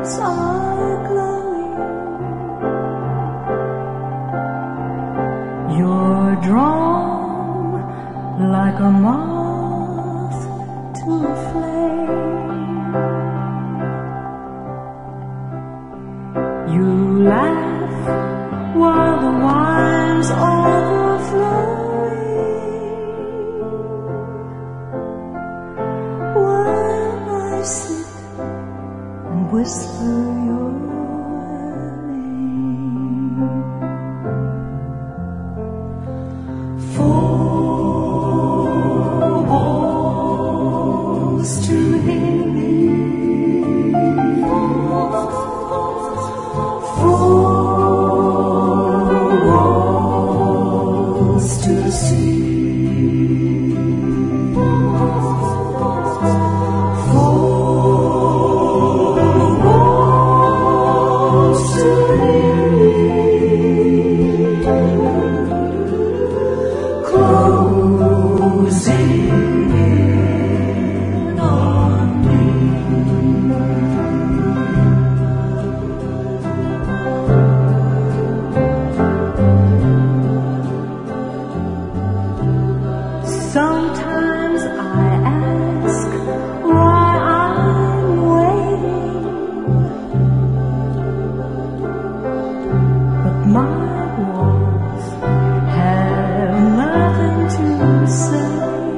eyes are glowing. You're drawn like a moth to a flame. You laugh while the wine's overflowing. While I sit and whisper your name. Four walls to hear me. Four walls to see. Closing in on me. Sometimes I ask why I'm waiting, but my walls have nothing to say.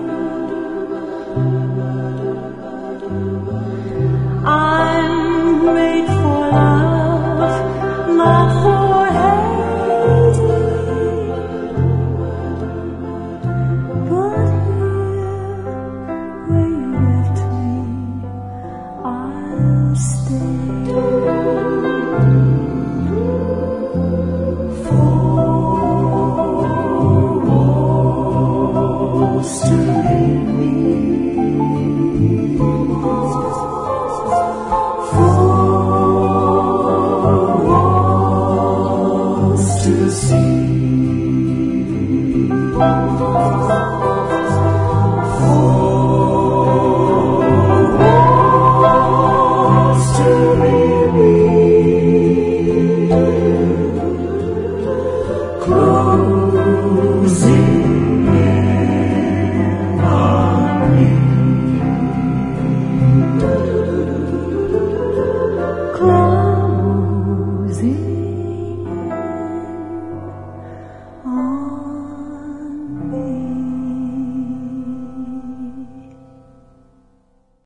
I'm made for love, not for hating. But here, where you left me, I'll stay. To leave me. Four walls to see. Four walls to leave me. Closing close.